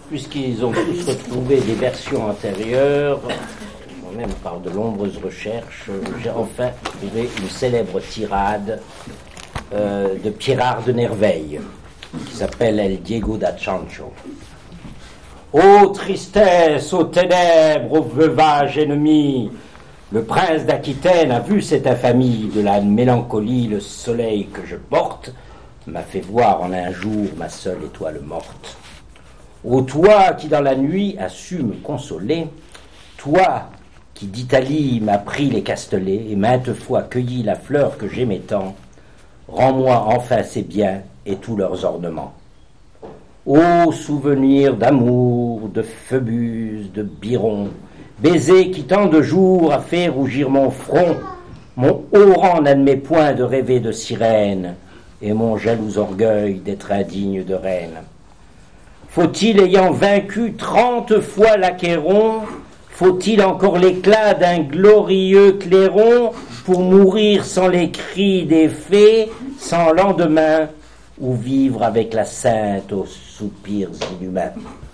puisqu'ils ont tous retrouvé des versions antérieures, même par de nombreuses recherches, j'ai enfin trouvé une célèbre tirade de Pierrard de Nerveil, qui s'appelle El Diego da Chancho. Ô tristesse, ô ténèbres, ô veuvage ennemi, le prince d'Aquitaine a vu cette infamie, de la mélancolie le soleil que je porte m'a fait voir en un jour ma seule étoile morte. Ô toi qui dans la nuit as su me consoler, toi qui d'Italie m'as pris les castelets et maintes fois cueilli la fleur que j'aimais tant, rends-moi enfin ces biens et tous leurs ornements. Ô souvenir d'amour, de Phœbus, de Byron, baiser qui tant de jours a fait rougir mon front, mon haut rang n'admet point de rêver de sirène, et mon jaloux orgueil d'être indigne de reine. Faut-il, ayant vaincu 30 fois l'Achéron, faut-il encore l'éclat d'un glorieux clairon pour mourir sans les cris des fées, sans lendemain, ou vivre avec la sainte aux soupirs inhumains?